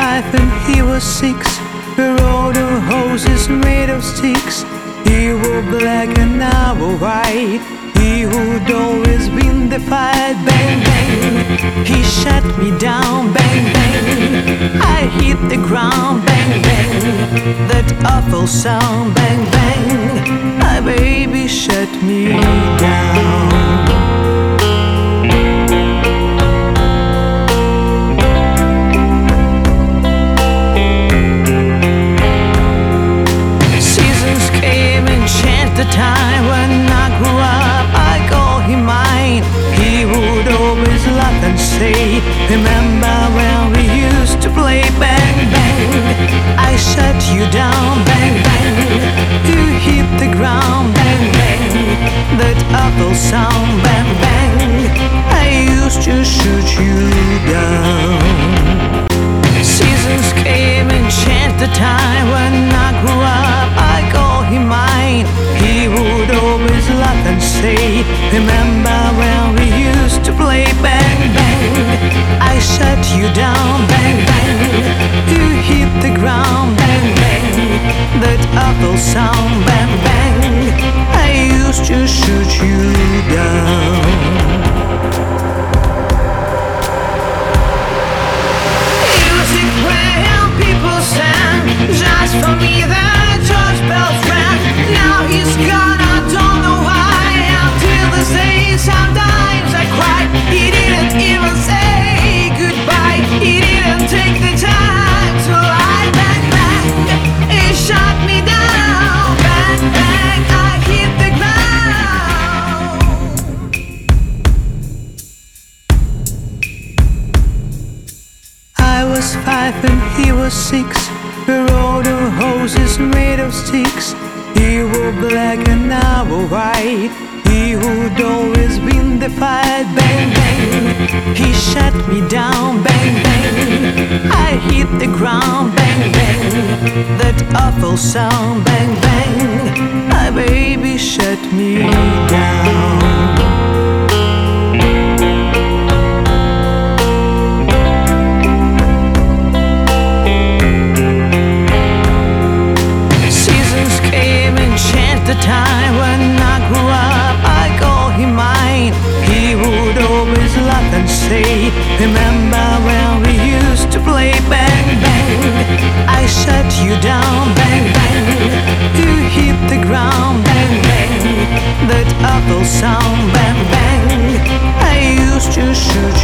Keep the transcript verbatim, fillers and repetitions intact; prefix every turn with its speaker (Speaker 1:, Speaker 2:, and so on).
Speaker 1: five and he was six. We rode on horses made of sticks. He wore black and I wore white. He who'd always been the fight. Bang, bang, he shut me down. Bang, bang, I hit the ground. Bang, bang, that awful sound. Bang, bang, my baby shut me down. The time when I grew up, I call him mine. He would always laugh and say, remember when we used to play? Bang, bang, I shut you down. Bang, bang, you hit the ground. Bang, bang, that awful sound. Bang, bang, I used to shoot you down. Seasons came and changed the time when I grew up, I call him mine. He would always laugh and say, remember when we used to play? Bang, bang, I shut you down. Bang, bang, you hit the ground. Bang, bang, that awful sound. Bang, bang, I used to shoot you down. Music when people sang, just for me that George bells rang. Now he's gone, I don't know why. Until this day, sometimes I cry. He didn't even say goodbye. He didn't take the time to lie. Bang, bang, he shut me down. Bang, bang, I hit the ground. I was five and he was six. We rode on horses made of sticks. He wore black and I wore white. He who'd always been the fight. Bang, bang, he shut me down. Bang, bang, I hit the ground. Bang, bang, that awful sound. Bang, bang, my baby shut me down. The time when I grew up, I call him mine. He would always laugh and say, remember when we used to play? Bang, bang, I shut you down. Bang, bang, you hit the ground. Bang, bang, that awful sound. Bang, bang, I used to shoot